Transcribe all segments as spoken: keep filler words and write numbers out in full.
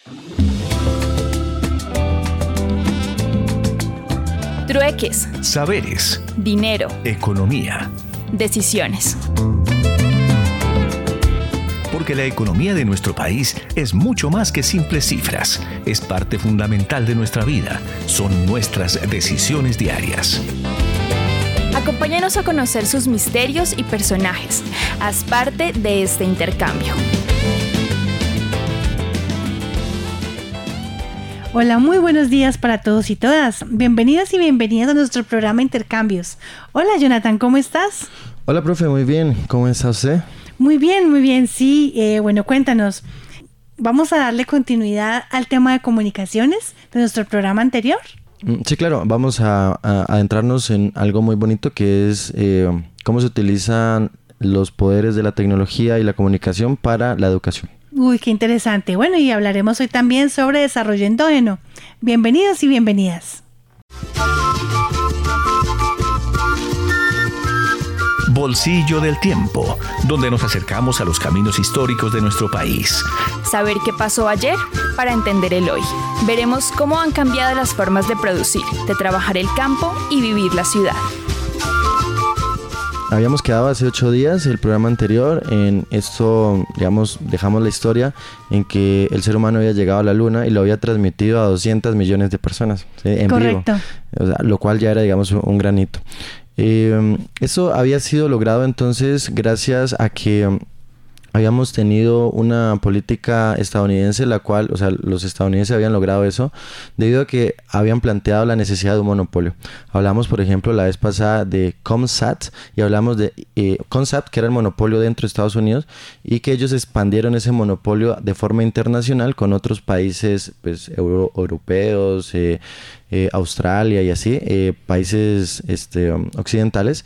Trueques, Saberes, dinero, economía. decisiones. Porque la economía de nuestro país es mucho más que simples cifras. Es parte fundamental de nuestra vida. Son nuestras decisiones diarias. Acompáñanos a conocer sus misterios y personajes. Haz parte de este intercambio. Hola, muy buenos días para todos y todas. Bienvenidas y bienvenidas a nuestro programa Intercambios. Hola, Jonathan, ¿cómo estás? Hola, profe, muy bien. ¿Cómo está usted? Muy bien, muy bien, sí. Eh, bueno, cuéntanos. ¿Vamos a darle continuidad al tema de comunicaciones de nuestro programa anterior? Sí, claro. Vamos a, a adentrarnos en algo muy bonito que es eh, cómo se utilizan los poderes de la tecnología y la comunicación para la educación. Uy, qué interesante. Bueno, y hablaremos hoy también sobre desarrollo endógeno. Bienvenidos y bienvenidas. Bolsillo del tiempo, donde nos acercamos a los caminos históricos de nuestro país. Saber qué pasó ayer para entender el hoy. Veremos cómo han cambiado las formas de producir, de trabajar el campo y vivir la ciudad. Habíamos quedado hace ocho días, el programa anterior, en esto, digamos, dejamos la historia en que el ser humano había llegado a la luna y lo había transmitido a doscientos millones de personas, ¿sí? En Correcto. vivo. O sea, lo cual ya era, digamos, un granito. Eh, eso había sido logrado entonces gracias a que um, habíamos tenido una política estadounidense, la cual, o sea, los estadounidenses habían logrado eso debido a que habían planteado la necesidad de un monopolio. Hablamos, por ejemplo, la vez pasada de ComSat y hablamos de eh, ComSat, que era el monopolio dentro de Estados Unidos, y que ellos expandieron ese monopolio de forma internacional con otros países, pues, euro, europeos, eh, eh, Australia y así, eh, países este, um, occidentales.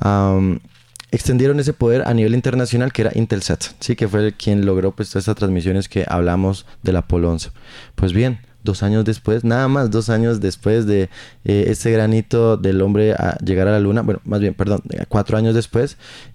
Um, extendieron ese poder a nivel internacional, que era Intelsat, sí, que fue quien logró pues todas estas transmisiones que hablamos del Apolo once. Pues bien, dos años después, nada más dos años después de eh, este granito del hombre a llegar a la luna, bueno, más bien, perdón, cuatro años después,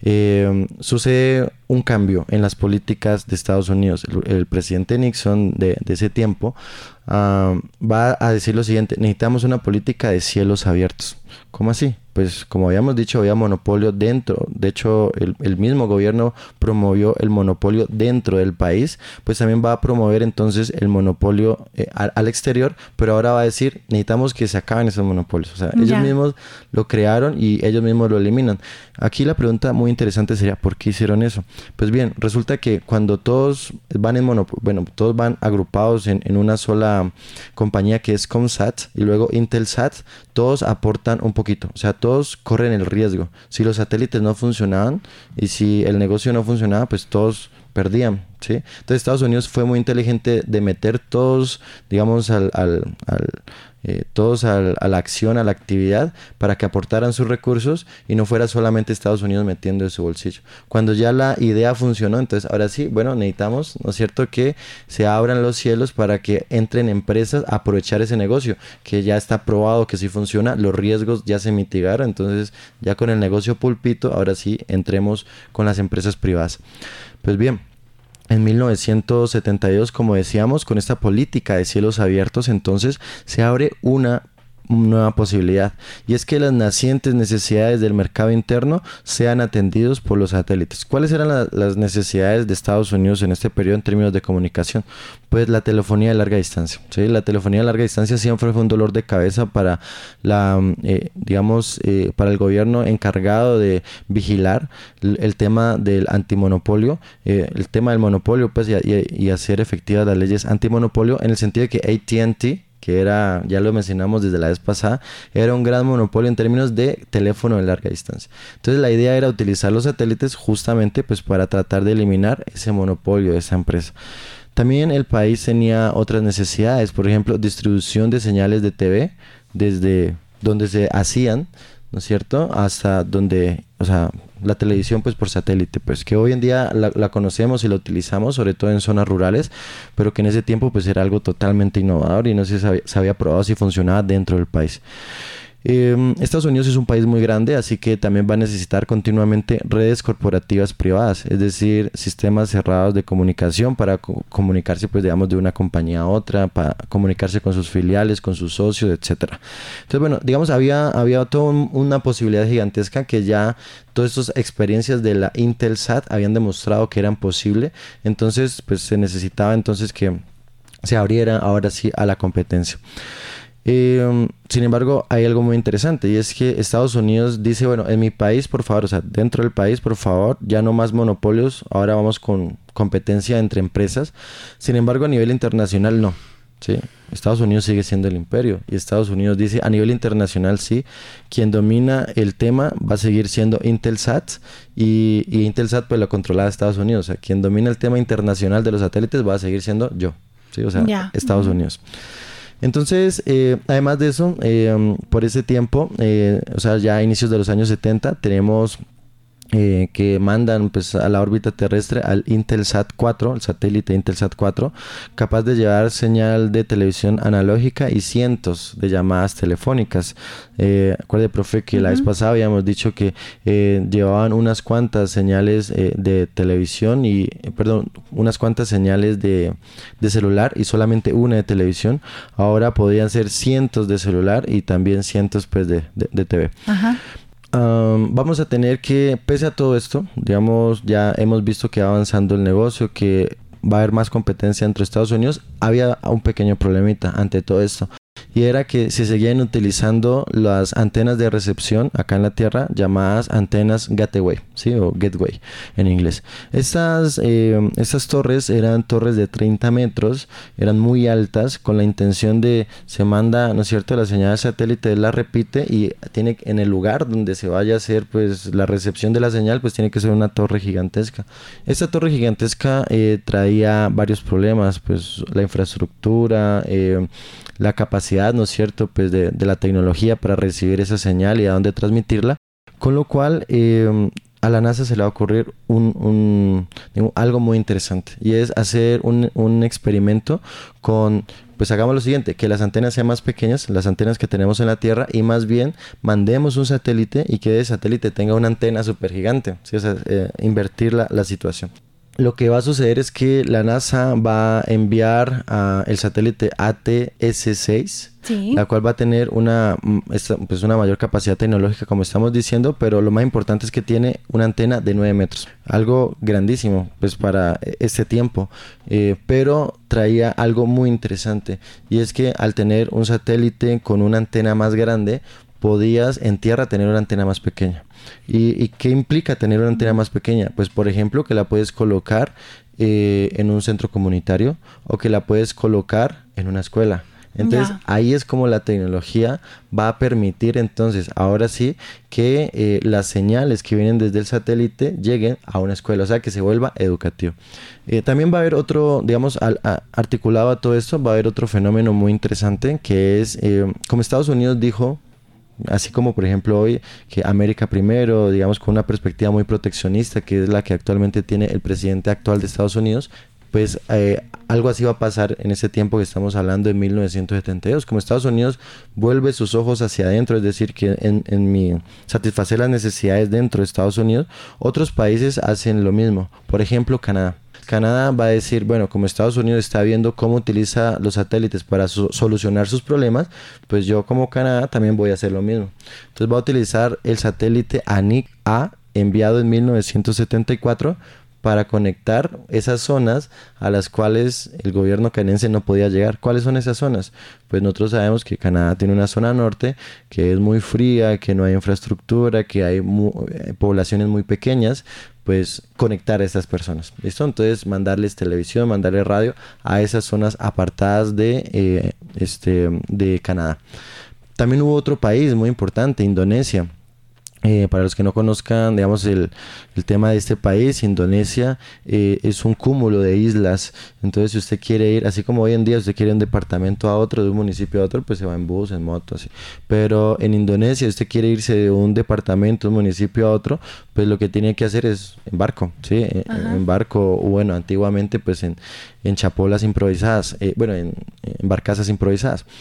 eh, sucede un cambio en las políticas de Estados Unidos. El, el presidente Nixon de, de ese tiempo uh, va a decir lo siguiente: necesitamos una política de cielos abiertos. ¿Cómo así? Pues como habíamos dicho, había monopolio dentro. De hecho, el, el mismo gobierno promovió el monopolio dentro del país. Pues también va a promover entonces el monopolio eh, al, al exterior. Pero ahora va a decir, necesitamos que se acaben esos monopolios. O sea, ellos Ya. mismos lo crearon y ellos mismos lo eliminan. Aquí la pregunta muy interesante sería, ¿por qué hicieron eso? Pues bien, resulta que cuando todos van en monopolio, bueno, todos van agrupados en, en una sola compañía que es ComSat y luego Intelsat, todos aportan un poquito. O sea, todos corren el riesgo. Si los satélites no funcionaban y si el negocio no funcionaba, pues todos perdían, ¿sí? Entonces Estados Unidos fue muy inteligente de meter todos, digamos, al, al, al eh, todos al, a la acción, a la actividad, para que aportaran sus recursos y no fuera solamente Estados Unidos metiendo de su bolsillo. Cuando ya la idea funcionó, entonces ahora sí, bueno, necesitamos, ¿no es cierto?, que se abran los cielos para que entren empresas a aprovechar ese negocio, que ya está probado que sí funciona, los riesgos ya se mitigaron, entonces ya con el negocio pulpito, ahora sí entremos con las empresas privadas. Pues bien, en mil novecientos setenta y dos, como decíamos, con esta política de cielos abiertos, entonces se abre una nueva posibilidad, y es que las nacientes necesidades del mercado interno sean atendidos por los satélites. ¿Cuáles eran la, las necesidades de Estados Unidos en este periodo en términos de comunicación? Pues la telefonía de larga distancia, ¿sí? La telefonía de larga distancia siempre fue un dolor de cabeza para la, eh, digamos, eh, para el gobierno encargado de vigilar el, el tema del antimonopolio, eh, el tema del monopolio, pues, y, y, y hacer efectivas las leyes antimonopolio, en el sentido de que A T and T, que era, ya lo mencionamos desde la vez pasada, era un gran monopolio en términos de teléfono de larga distancia. Entonces la idea era utilizar los satélites justamente pues para tratar de eliminar ese monopolio de esa empresa. También el país tenía otras necesidades, por ejemplo, distribución de señales de T V desde donde se hacían, ¿no es cierto?, hasta donde, o sea, la televisión pues por satélite, pues que hoy en día la, la conocemos y la utilizamos, sobre todo en zonas rurales, pero que en ese tiempo pues era algo totalmente innovador y no se sabía, se había probado si funcionaba dentro del país. Eh, Estados Unidos es un país muy grande, así que también va a necesitar continuamente redes corporativas privadas, es decir, sistemas cerrados de comunicación para co- comunicarse, pues digamos, de una compañía a otra, para comunicarse con sus filiales, con sus socios, etcétera. Entonces, bueno, digamos, había, había toda un, una posibilidad gigantesca que ya todas estas experiencias de la Intelsat habían demostrado que eran posible. Entonces, pues se necesitaba entonces que se abriera ahora sí a la competencia. Eh, sin embargo, hay algo muy interesante y es que Estados Unidos dice, bueno, en mi país, por favor, o sea, dentro del país, por favor, ya no más monopolios, ahora vamos con competencia entre empresas. Sin embargo, a nivel internacional, no. ¿Sí? Estados Unidos sigue siendo el imperio y Estados Unidos dice a nivel internacional sí, quien domina el tema va a seguir siendo Intelsat y, y Intelsat pues lo controla Estados Unidos, o sea, quien domina el tema internacional de los satélites va a seguir siendo yo, ¿sí? O sea, yeah. Estados uh-huh. Unidos. Entonces, eh, además de eso, eh, por ese tiempo, eh, o sea, ya a inicios de los años setenta, tenemos eh, que mandan pues, a la órbita terrestre al Intelsat cuatro, el satélite Intelsat cuatro, capaz de llevar señal de televisión analógica y cientos de llamadas telefónicas. Eh, acuerde, profe, que uh-huh. la vez pasada habíamos dicho que eh, llevaban unas cuantas señales eh, de televisión y, eh, perdón, unas cuantas señales de, de celular y solamente una de televisión. Ahora podían ser cientos de celular y también cientos pues de, de, de T V. Ajá. Um, vamos a tener que, pese a todo esto, digamos, ya hemos visto que va avanzando el negocio, que va a haber más competencia entre Estados Unidos. Había un pequeño problemita ante todo esto, y era que se seguían utilizando las antenas de recepción acá en la Tierra, llamadas antenas gateway, ¿sí? O gateway en inglés. Estas, eh, estas torres eran torres de treinta metros, eran muy altas, con la intención de, se manda, ¿no es cierto?, la señal de satélite, la repite y tiene, en el lugar donde se vaya a hacer pues la recepción de la señal, pues tiene que ser una torre gigantesca. Esta torre gigantesca eh, traía varios problemas, pues la infraestructura, eh, la capacidad, ¿no es cierto?, pues de, de la tecnología para recibir esa señal y a dónde transmitirla, con lo cual eh, a la NASA se le va a ocurrir un, un, digo, algo muy interesante, y es hacer un, un experimento con, pues hagamos lo siguiente, que las antenas sean más pequeñas, las antenas que tenemos en la Tierra, y más bien mandemos un satélite y que ese satélite tenga una antena súper gigante, ¿sí? O sea, eh, invertir la, la situación. Lo que va a suceder es que la NASA va a enviar uh, el satélite A T S seis, sí. la cual va a tener una, esta, pues una mayor capacidad tecnológica, como estamos diciendo, pero lo más importante es que tiene una antena de nueve metros. Algo grandísimo pues para este tiempo, eh, pero traía algo muy interesante, y es que al tener un satélite con una antena más grande, podías en tierra tener una antena más pequeña. ¿Y, y qué implica tener una antena más pequeña? Pues por ejemplo que la puedes colocar eh, en un centro comunitario, o que la puedes colocar en una escuela. Entonces yeah. ahí es como la tecnología va a permitir entonces ahora sí que eh, las señales que vienen desde el satélite lleguen a una escuela, o sea que se vuelva educativo. Eh, también va a haber otro, digamos, al, a, articulado a todo esto, va a haber otro fenómeno muy interesante, que es eh, como Estados Unidos dijo, así como por ejemplo hoy que América primero, digamos, con una perspectiva muy proteccionista, que es la que actualmente tiene el presidente actual de Estados Unidos, pues eh, algo así va a pasar en ese tiempo que estamos hablando, en mil novecientos setenta y dos, como Estados Unidos vuelve sus ojos hacia adentro, es decir, que en, en mi satisfacer las necesidades dentro de Estados Unidos, otros países hacen lo mismo. Por ejemplo, Canadá. Canadá va a decir, bueno, como Estados Unidos está viendo cómo utiliza los satélites para so- solucionar sus problemas, pues yo como Canadá también voy a hacer lo mismo. Entonces va a utilizar el satélite A N I C A, enviado en mil novecientos setenta y cuatro, para conectar esas zonas a las cuales el gobierno canadiense no podía llegar. ¿Cuáles son esas zonas? Pues nosotros sabemos que Canadá tiene una zona norte que es muy fría, que no hay infraestructura, que hay mu- poblaciones muy pequeñas. Pues conectar a estas personas, ¿listo? Entonces mandarles televisión, mandarles radio a esas zonas apartadas de, eh, este, de Canadá. También hubo otro país muy importante, Indonesia. Eh, para los que no conozcan, digamos, el, el tema de este país, Indonesia eh, es un cúmulo de islas. Entonces, si usted quiere ir, así como hoy en día usted quiere ir de un departamento a otro, de un municipio a otro, pues se va en bus, en moto, así. Pero en Indonesia, si usted quiere irse de un departamento, de un municipio a otro, pues lo que tiene que hacer es en barco, ¿sí? En, en barco, o bueno, antiguamente pues en, en chapolas improvisadas, eh, bueno, en, en barcazas improvisadas.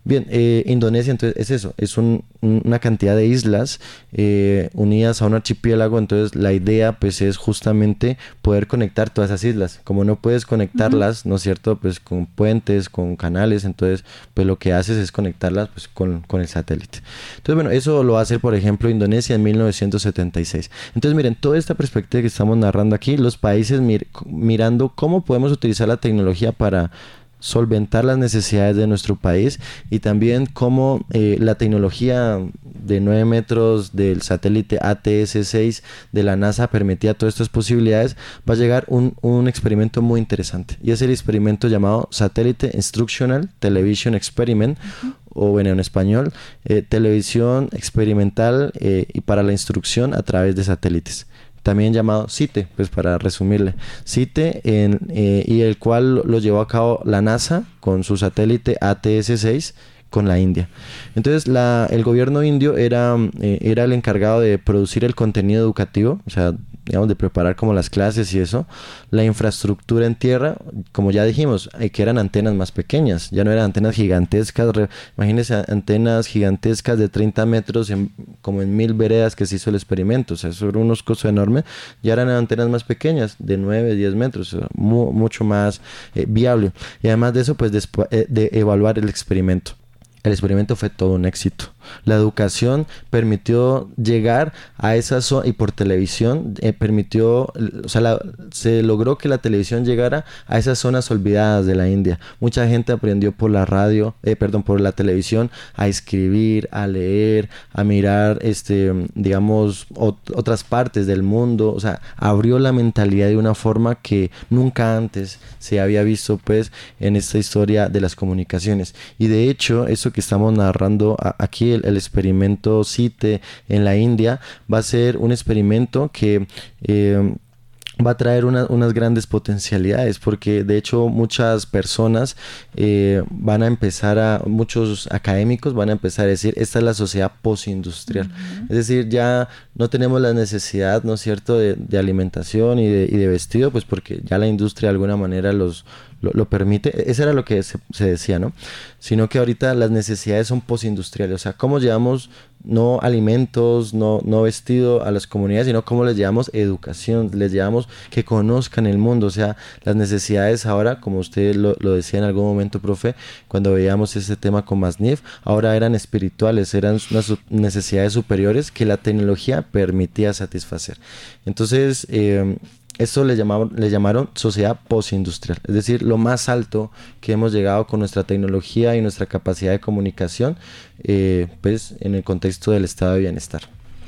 Bien, eh, Indonesia entonces es eso, es un, un, una cantidad de islas eh, unidas a un archipiélago. Entonces la idea pues es justamente poder conectar todas esas islas. Como no puedes conectarlas, uh-huh. ¿no es cierto? Pues con puentes, con canales, entonces pues lo que haces es conectarlas pues con, con el satélite. Entonces bueno, eso lo va a hacer por ejemplo Indonesia en mil novecientos setenta y seis. Entonces miren, toda esta perspectiva que estamos narrando aquí, los países mir- mirando cómo podemos utilizar la tecnología para solventar las necesidades de nuestro país, y también cómo eh, la tecnología de nueve metros del satélite A T S seis de la NASA permitía todas estas posibilidades. Va a llegar un, un experimento muy interesante, y es el experimento llamado Satellite Instructional Television Experiment, uh-huh. o bueno, en español, eh, televisión experimental eh, y para la instrucción a través de satélites, también llamado SITE, pues para resumirle, SITE, en, eh, y el cual lo llevó a cabo la NASA con su satélite A T S seis con la India. Entonces la, el gobierno indio era, eh, era el encargado de producir el contenido educativo, o sea, digamos, de preparar como las clases y eso. La infraestructura en tierra, como ya dijimos, eh, que eran antenas más pequeñas, ya no eran antenas gigantescas. Re, imagínense antenas gigantescas de treinta metros, en, como en mil veredas que se hizo el experimento, o sea, eso era unos costos enormes. Ya eran antenas más pequeñas, de nueve, diez metros, o sea, mu, mucho más eh, viable. Y además de eso, pues después eh, de evaluar el experimento. El experimento fue todo un éxito. La educación permitió llegar a esa zona, y por televisión eh, permitió, o sea, la, se logró que la televisión llegara a esas zonas olvidadas de la India. Mucha gente aprendió por la radio, eh, perdón, por la televisión a escribir, a leer, a mirar, este, digamos, ot- otras partes del mundo. O sea, abrió la mentalidad de una forma que nunca antes se había visto, pues, en esta historia de las comunicaciones. Y de hecho, eso que estamos narrando a, aquí, el, el experimento SITE en la India, va a ser un experimento que eh, va a traer una, unas grandes potencialidades, porque de hecho muchas personas eh, van a empezar a, muchos académicos van a empezar a decir, esta es la sociedad postindustrial. Uh-huh. Es decir, ya no tenemos la necesidad, ¿no es cierto?, de, de alimentación y de, y de vestido, pues porque ya la industria de alguna manera los Lo, lo permite. Eso era lo que se, se decía, ¿no? Sino que ahorita las necesidades son postindustriales. O sea, cómo llevamos no alimentos, no, no vestido a las comunidades, sino cómo les llevamos educación, les llevamos que conozcan el mundo. O sea, las necesidades ahora, como usted lo, lo decía en algún momento, profe, cuando veíamos ese tema con Masnif, ahora eran espirituales, eran unas necesidades superiores que la tecnología permitía satisfacer. Entonces, eh, esto le llamaron, le llamaron sociedad postindustrial, es decir, lo más alto que hemos llegado con nuestra tecnología y nuestra capacidad de comunicación, eh, pues en el contexto del estado de bienestar.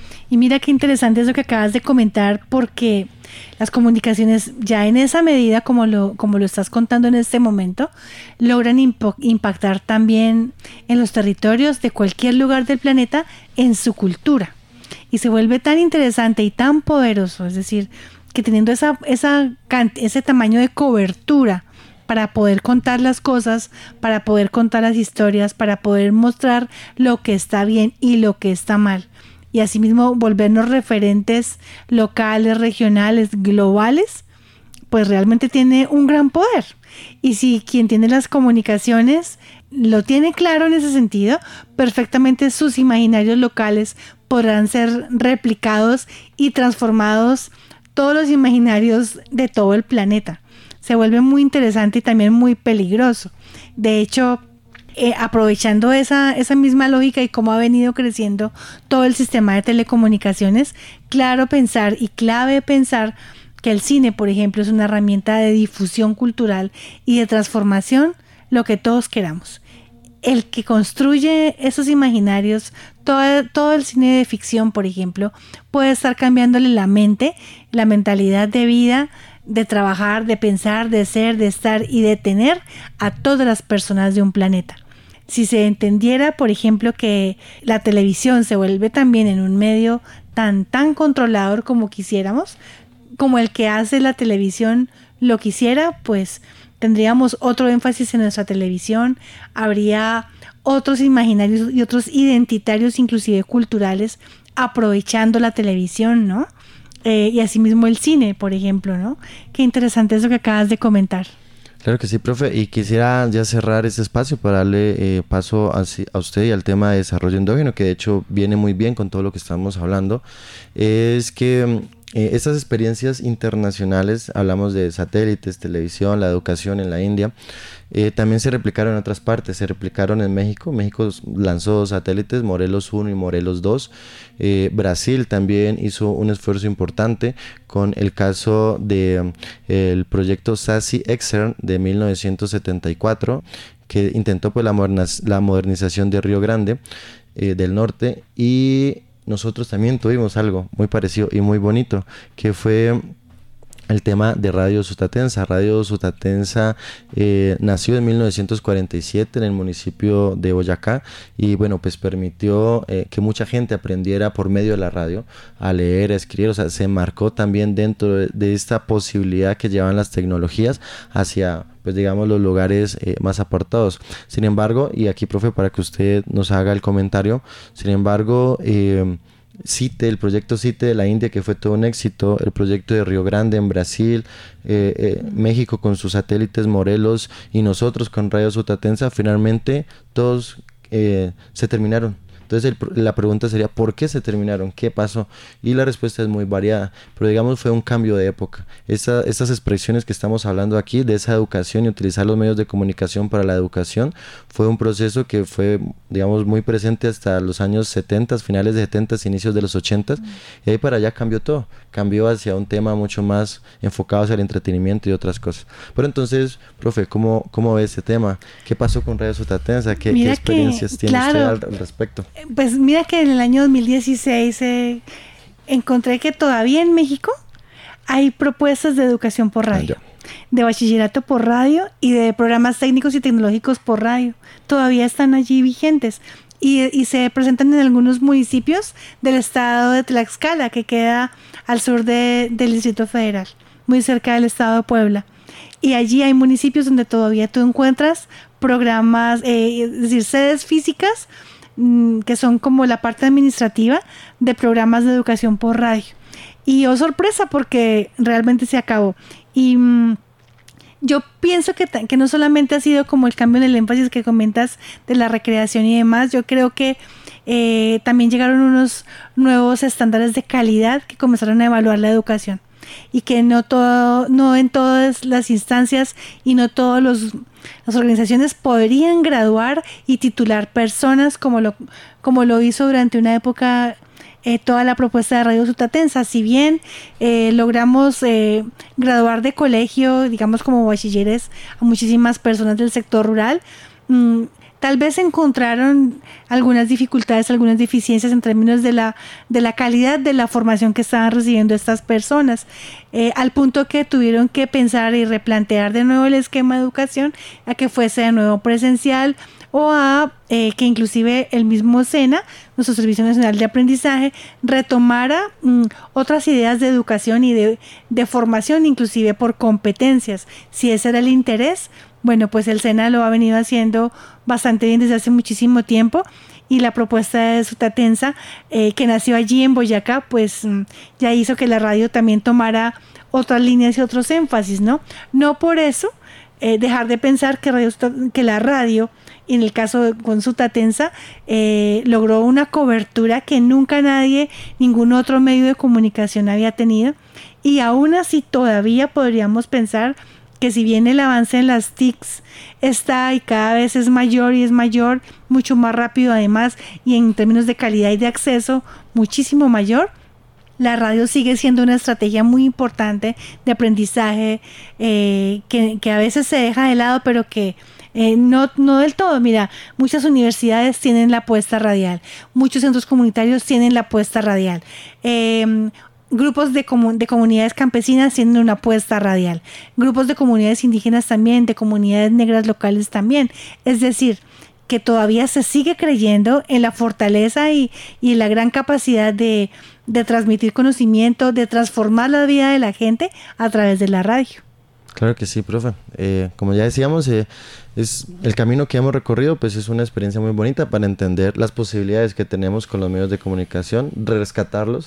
Y mira qué interesante eso que acabas de comentar, porque las comunicaciones ya en esa medida, como lo, como lo estás contando en este momento, logran impo- impactar también en los territorios de cualquier lugar del planeta, en su cultura. Y se vuelve tan interesante y tan poderoso, es decir, que teniendo esa, esa, ese tamaño de cobertura para poder contar las cosas, para poder contar las historias, para poder mostrar lo que está bien y lo que está mal, y asimismo volvernos referentes locales, regionales, globales, pues realmente tiene un gran poder. Y si quien tiene las comunicaciones lo tiene claro en ese sentido, perfectamente sus imaginarios locales podrán ser replicados y transformados todos los imaginarios de todo el planeta. Se vuelve muy interesante y también muy peligroso. De hecho, eh, aprovechando esa, esa misma lógica y cómo ha venido creciendo todo el sistema de telecomunicaciones, claro pensar y clave pensar que el cine, por ejemplo, es una herramienta de difusión cultural y de transformación, lo que todos queramos. El que construye esos imaginarios, todo, todo el cine de ficción, por ejemplo, puede estar cambiándole la mente, la mentalidad de vida, de trabajar, de pensar, de ser, de estar y de tener a todas las personas de un planeta. Si se entendiera, por ejemplo, que la televisión se vuelve también en un medio tan, tan controlador como quisiéramos, como el que hace la televisión lo quisiera, pues tendríamos otro énfasis en nuestra televisión, habría otros imaginarios y otros identitarios, inclusive culturales, aprovechando la televisión, ¿no? Eh, y asimismo el cine, por ejemplo, ¿no? Qué interesante eso que acabas de comentar. Claro que sí, profe, y quisiera ya cerrar este espacio para darle eh, paso a, a usted y al tema de desarrollo endógeno, que de hecho viene muy bien con todo lo que estamos hablando. Es que eh, estas experiencias internacionales, hablamos de satélites, televisión, la educación en la India, eh, también se replicaron en otras partes, se replicaron en México. México lanzó dos satélites, Morelos uno y Morelos dos. Eh, Brasil también hizo un esfuerzo importante con el caso del de, el proyecto SASI-Exern de mil novecientos setenta y cuatro, que intentó pues la, moderniz la modernización de Río Grande eh, del Norte, y nosotros también tuvimos algo muy parecido y muy bonito, que fue el tema de Radio Sutatensa. Radio Sutatensa eh, nació en mil novecientos cuarenta y siete en el municipio de Boyacá, y bueno, pues permitió eh, que mucha gente aprendiera por medio de la radio a leer, a escribir. O sea, se marcó también dentro de, de esta posibilidad que llevan las tecnologías hacia, pues digamos, los lugares eh, más apartados. Sin embargo, y aquí, profe, para que usted nos haga el comentario, sin embargo, eh, CITE, el proyecto CITE de la India, que fue todo un éxito, el proyecto de Río Grande en Brasil, eh, eh, México con sus satélites Morelos y nosotros con Radio Sutatensa, finalmente todos eh, se terminaron. Entonces el, la pregunta sería, ¿por qué se terminaron? ¿Qué pasó? Y la respuesta es muy variada, pero digamos fue un cambio de época. Esa, estas expresiones que estamos hablando aquí, de esa educación y utilizar los medios de comunicación para la educación, fue un proceso que fue, digamos, muy presente hasta los años setenta, finales de setenta, inicios de los ochenta, mm. y ahí para allá cambió todo. Cambió hacia un tema mucho más enfocado hacia el entretenimiento y otras cosas. Pero entonces, profe, ¿cómo, cómo ve ese tema? ¿Qué pasó con Radio Sutatensa? ¿Qué, ¿qué experiencias que, tiene claro, usted al, al respecto? Pues mira que en el año dos mil dieciséis eh, encontré que todavía en México hay propuestas de educación por radio, ah, de bachillerato por radio y de programas técnicos y tecnológicos por radio. Todavía están allí vigentes. Y, y se presentan en algunos municipios del estado de Tlaxcala, que queda al sur de, del Distrito Federal, muy cerca del estado de Puebla. Y allí hay municipios donde todavía tú encuentras programas, eh, es decir, sedes físicas, mmm, que son como la parte administrativa de programas de educación por radio. Y oh sorpresa, porque realmente se acabó. Y mmm, yo pienso que, que no solamente ha sido como el cambio en el énfasis que comentas de la recreación y demás, yo creo que eh, también llegaron unos nuevos estándares de calidad que comenzaron a evaluar la educación, y que no todo, no en todas las instancias y no todas las organizaciones podrían graduar y titular personas como lo, como lo hizo durante una época Eh, toda la propuesta de Radio Sutatensa. Si bien eh, logramos eh, graduar de colegio, digamos como bachilleres, a muchísimas personas del sector rural, mmm, tal vez encontraron algunas dificultades, algunas deficiencias en términos de la, de la calidad de la formación que estaban recibiendo estas personas, eh, al punto que tuvieron que pensar y replantear de nuevo el esquema de educación a que fuese de nuevo presencial, o a eh, que inclusive el mismo SENA, nuestro Servicio Nacional de Aprendizaje, retomara mm, otras ideas de educación y de, de formación, inclusive por competencias. Si ese era el interés, bueno, pues el SENA lo ha venido haciendo bastante bien desde hace muchísimo tiempo, y la propuesta de Sutatensa, eh, que nació allí en Boyacá, pues mm, ya hizo que la radio también tomara otras líneas y otros énfasis, ¿no? No por eso eh, dejar de pensar que, radio, que la radio, en el caso de, con Sutatensa, eh, logró una cobertura que nunca nadie, ningún otro medio de comunicación había tenido, y aún así todavía podríamos pensar que si bien el avance en las T I Cs está y cada vez es mayor y es mayor, mucho más rápido además, y en términos de calidad y de acceso muchísimo mayor, la radio sigue siendo una estrategia muy importante de aprendizaje, eh, que, que a veces se deja de lado, pero que Eh, no, no del todo. Mira, muchas universidades tienen la apuesta radial, muchos centros comunitarios tienen la apuesta radial, eh, grupos de, comu de comunidades campesinas tienen una apuesta radial, grupos de comunidades indígenas también, de comunidades negras locales también. Es decir, que todavía se sigue creyendo en la fortaleza y, y la gran capacidad de, de transmitir conocimiento, de transformar la vida de la gente a través de la radio. Claro que sí, profe. Eh, como ya decíamos, eh, es el camino que hemos recorrido, pues es una experiencia muy bonita para entender las posibilidades que tenemos con los medios de comunicación, rescatarlos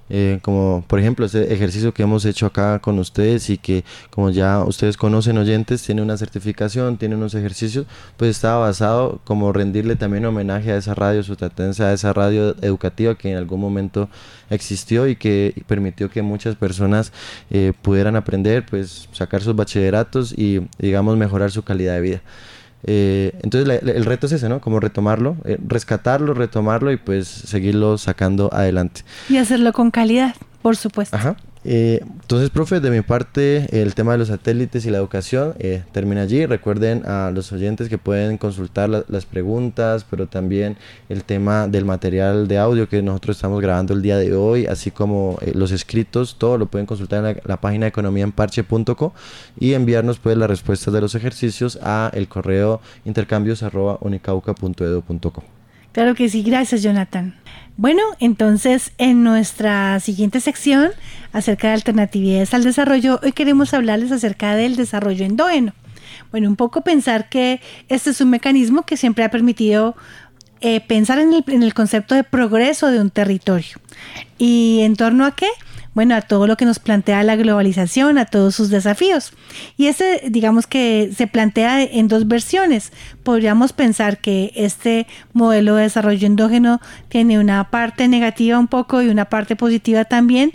Eh, como por ejemplo ese ejercicio que hemos hecho acá con ustedes y que, como ya ustedes conocen, oyentes, tiene una certificación, tiene unos ejercicios, pues estaba basado como rendirle también homenaje a esa radio sotatense, a esa radio educativa que en algún momento existió y que permitió que muchas personas eh, pudieran aprender, pues sacar sus bachilleratos y, digamos, mejorar su calidad de vida. Eh, entonces la, el reto es ese, ¿no? Como retomarlo, eh, rescatarlo, retomarlo y pues seguirlo sacando adelante. Y hacerlo con calidad, por supuesto. Ajá. Eh, entonces, profe, de mi parte, el tema de los satélites y la educación eh, termina allí. Recuerden a los oyentes que pueden consultar la, las preguntas, pero también el tema del material de audio que nosotros estamos grabando el día de hoy, así como eh, los escritos, todo lo pueden consultar en la, la página economía en parche punto co y enviarnos pues las respuestas de los ejercicios a el correo intercambios arroba unicauca punto edu punto co. Claro que sí, gracias, Jonathan. Bueno, entonces en nuestra siguiente sección acerca de alternatividades al desarrollo, hoy queremos hablarles acerca del desarrollo endógeno. Bueno, un poco pensar que este es un mecanismo que siempre ha permitido eh, pensar en el, en el concepto de progreso de un territorio. ¿Y en torno a qué? Bueno, a todo lo que nos plantea la globalización, a todos sus desafíos. Y este, digamos que se plantea en dos versiones. Podríamos pensar que este modelo de desarrollo endógeno tiene una parte negativa un poco y una parte positiva también.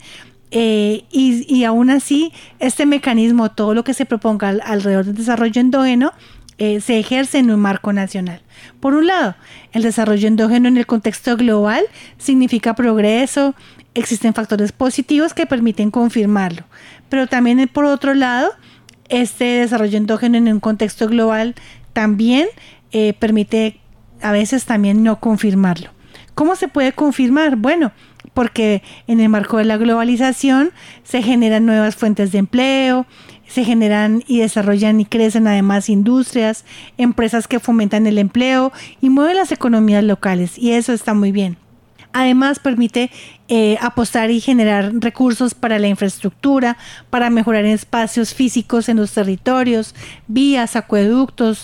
Eh, y, y aún así, este mecanismo, todo lo que se proponga al, alrededor del desarrollo endógeno, eh, se ejerce en un marco nacional. Por un lado, el desarrollo endógeno en el contexto global significa progreso. Existen factores positivos que permiten confirmarlo, pero también por otro lado, este desarrollo endógeno en un contexto global también eh, permite a veces también no confirmarlo. ¿Cómo se puede confirmar? Bueno, porque en el marco de la globalización se generan nuevas fuentes de empleo, se generan y desarrollan y crecen además industrias, empresas que fomentan el empleo y mueven las economías locales, y eso está muy bien. Además, permite eh, apostar y generar recursos para la infraestructura, para mejorar espacios físicos en los territorios, vías, acueductos,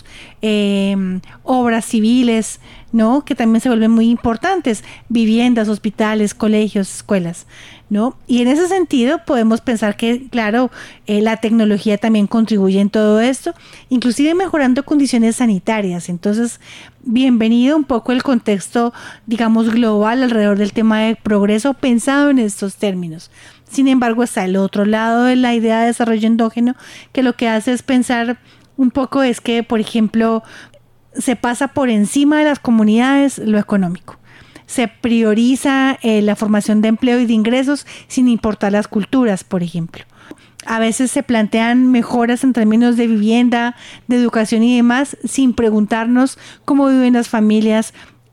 eh, obras civiles, ¿no? Que también se vuelven muy importantes, viviendas, hospitales, colegios, escuelas, ¿no? Y en ese sentido podemos pensar que, claro, eh, la tecnología también contribuye en todo esto, inclusive mejorando condiciones sanitarias. Entonces, bienvenido un poco el contexto, digamos, global alrededor del tema de progreso pensado en estos términos. Sin embargo, está el otro lado de la idea de desarrollo endógeno, que lo que hace es pensar un poco es que, por ejemplo, se pasa por encima de las comunidades lo económico. Se prioriza eh, la formación de empleo y de ingresos sin importar las culturas, por ejemplo. A veces se plantean mejoras en términos de vivienda, de educación y demás, sin preguntarnos cómo viven las familias,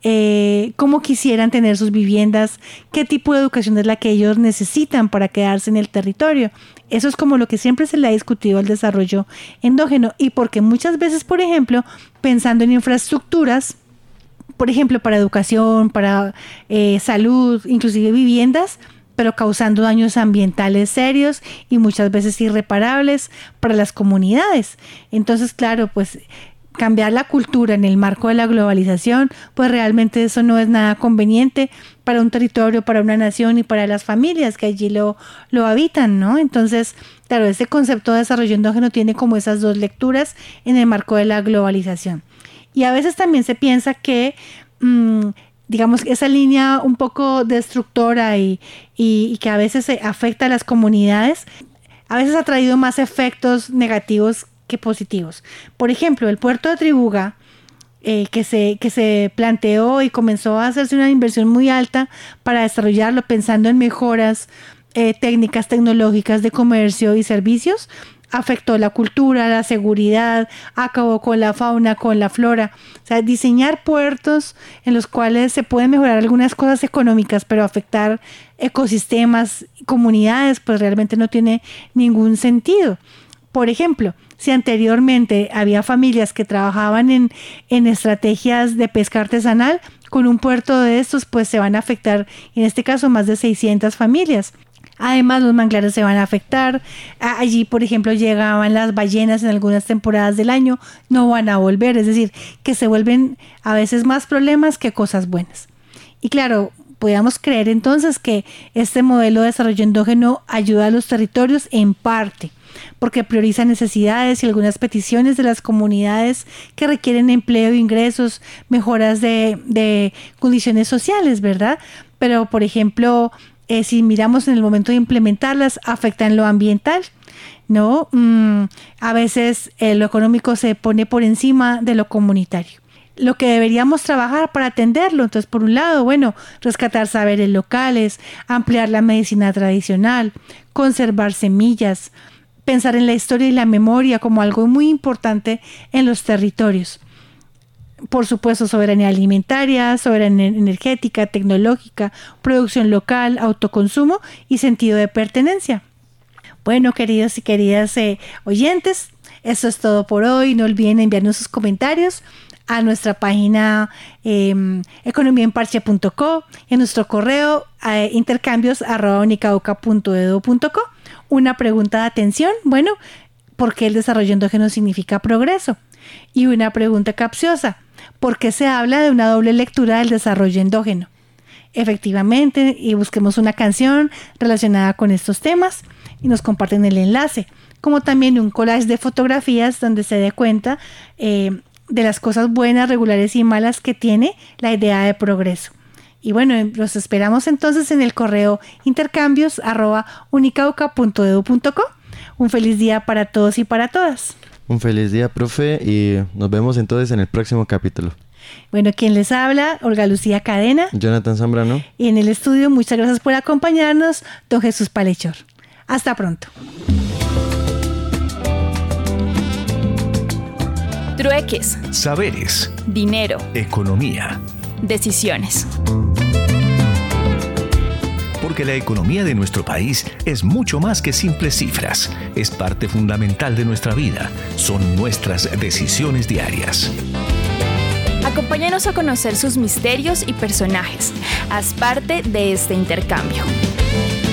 eh, cómo quisieran tener sus viviendas, qué tipo de educación es la que ellos necesitan para quedarse en el territorio. Eso es como lo que siempre se le ha discutido al desarrollo endógeno, y porque muchas veces, por ejemplo, pensando en infraestructuras, por ejemplo, para educación, para eh, salud, inclusive viviendas, pero causando daños ambientales serios y muchas veces irreparables para las comunidades. Entonces, claro, pues cambiar la cultura en el marco de la globalización, pues realmente eso no es nada conveniente para un territorio, para una nación y para las familias que allí lo, lo habitan, ¿no? Entonces, claro, este concepto de desarrollo endógeno tiene como esas dos lecturas en el marco de la globalización. Y a veces también se piensa que, mmm, digamos, esa línea un poco destructora y, y, y que a veces afecta a las comunidades, a veces ha traído más efectos negativos que positivos. Por ejemplo, el puerto de Tribuga, eh, que, se, que se planteó y comenzó a hacerse una inversión muy alta para desarrollarlo pensando en mejoras eh, técnicas, tecnológicas de comercio y servicios, afectó la cultura, la seguridad, acabó con la fauna, con la flora. O sea, diseñar puertos en los cuales se pueden mejorar algunas cosas económicas, pero afectar ecosistemas, comunidades, pues realmente no tiene ningún sentido. Por ejemplo, si anteriormente había familias que trabajaban en, en estrategias de pesca artesanal, con un puerto de estos, pues se van a afectar, en este caso, más de seiscientas familias. Además, los manglares se van a afectar. Allí, por ejemplo, llegaban las ballenas en algunas temporadas del año, no van a volver. Es decir, que se vuelven a veces más problemas que cosas buenas. Y claro, podríamos creer entonces que este modelo de desarrollo endógeno ayuda a los territorios en parte, porque prioriza necesidades y algunas peticiones de las comunidades que requieren empleo, ingresos, mejoras de, de condiciones sociales, ¿verdad? Pero, por ejemplo, eh, si miramos en el momento de implementarlas, afectan lo ambiental, ¿no? Mm, a veces eh, lo económico se pone por encima de lo comunitario. Lo que deberíamos trabajar para atenderlo, entonces, por un lado, bueno, rescatar saberes locales, ampliar la medicina tradicional, conservar semillas, pensar en la historia y la memoria como algo muy importante en los territorios. Por supuesto, soberanía alimentaria, soberanía energética, tecnológica, producción local, autoconsumo y sentido de pertenencia. Bueno, queridos y queridas eh, oyentes, eso es todo por hoy. No olviden enviarnos sus comentarios a nuestra página eh, economía en parche punto co y a nuestro correo eh, intercambios arroba unicauca punto edu punto co. Una pregunta de atención, bueno, ¿por qué el desarrollo endógeno significa progreso? Y una pregunta capciosa, ¿por qué se habla de una doble lectura del desarrollo endógeno? Efectivamente, y busquemos una canción relacionada con estos temas y nos comparten el enlace, como también un collage de fotografías donde se dé cuenta eh, de las cosas buenas, regulares y malas que tiene la idea de progreso. Y bueno, los esperamos entonces en el correo intercambios arroba unicauca punto edu punto co. Un feliz día para todos y para todas. Un feliz día, profe, y nos vemos entonces en el próximo capítulo. Bueno, quien les habla, Olga Lucía Cadena. Jonathan Zambrano. Y en el estudio, muchas gracias por acompañarnos, don Jesús Palechor. Hasta pronto. Trueques. Saberes. Dinero. Economía. Decisiones. Porque la economía de nuestro país es mucho más que simples cifras. Es parte fundamental de nuestra vida. Son nuestras decisiones diarias. Acompáñanos a conocer sus misterios y personajes. Haz parte de este intercambio.